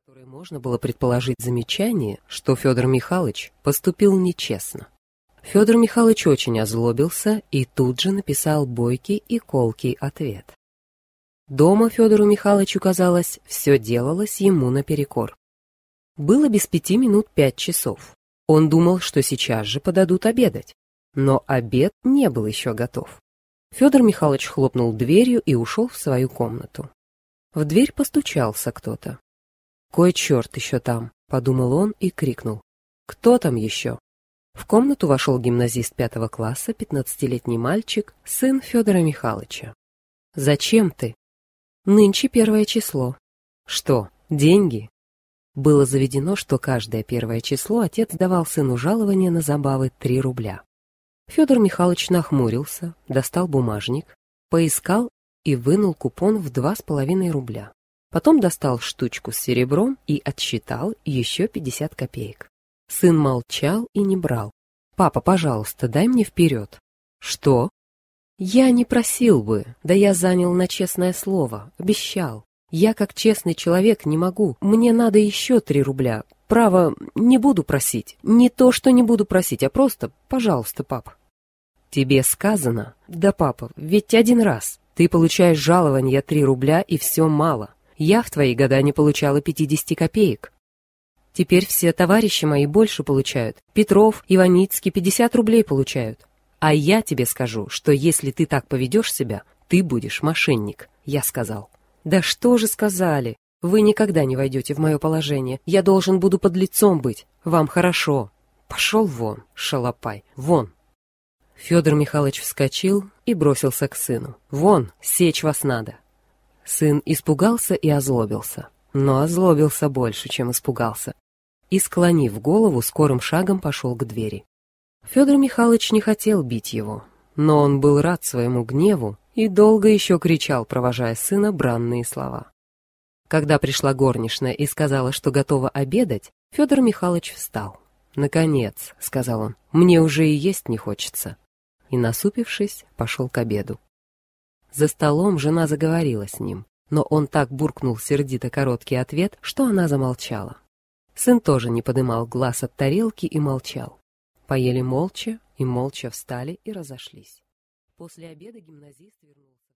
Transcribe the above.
которой можно было предположить замечание, что Федор Михайлович поступил нечестно. Федор Михайлович очень озлобился и тут же написал бойкий и колкий ответ. Дома Федору Михайловичу, казалось, все делалось ему наперекор. Было без 5 часов. Он думал, что сейчас же подадут обедать, но обед не был еще готов. Федор Михайлович хлопнул дверью и ушел в свою комнату. В дверь постучался кто-то. «Кой черт еще там?» — подумал он и крикнул. «Кто там еще?» В комнату вошел гимназист 5 класса, 15-летний мальчик, сын Федора Михайловича. «Зачем ты?» «Нынче 1 число». «Что, деньги?» Было заведено, что каждое 1 число отец давал сыну жалование на забавы 3 рубля. Федор Михайлович нахмурился, достал бумажник, поискал и вынул купон в 2,5 рубля. Потом достал штучку с серебром и отсчитал еще 50 копеек. Сын молчал и не брал. «Папа, пожалуйста, дай мне вперед». «Что?» «Я не просил бы, да я занял на честное слово, обещал. Я, как честный человек, не могу. Мне надо еще 3 рубля. Право, не буду просить. Не то, что не буду просить, а просто, пожалуйста, пап». «Тебе сказано?» «Да, папа, ведь 1 раз. Ты получаешь жалование 3 рубля, и все мало. Я в твои года не получала 50 копеек. Теперь все товарищи мои больше получают. Петров, Иваницкий 50 рублей получают. А я тебе скажу, что если ты так поведешь себя, ты будешь мошенник», — я сказал. «Да что же сказали? Вы никогда не войдете в мое положение. Я должен буду подлецом быть. Вам хорошо. Пошел вон, шалопай, вон». Федор Михайлович вскочил и бросился к сыну. «Вон, сечь вас надо». Сын испугался и озлобился, но озлобился больше, чем испугался. И, склонив голову, скорым шагом пошел к двери. Федор Михайлович не хотел бить его, но он был рад своему гневу и долго еще кричал, провожая сына, бранные слова. Когда пришла горничная и сказала, что готова обедать, Федор Михайлович встал. «Наконец», — сказал он, — «мне уже и есть не хочется». И, насупившись, пошел к обеду. За столом жена заговорила с ним, но он так буркнул сердито короткий ответ, что она замолчала. Сын тоже не подымал глаз от тарелки и молчал. Поели молча и молча встали и разошлись. После обеда гимназист вернулся.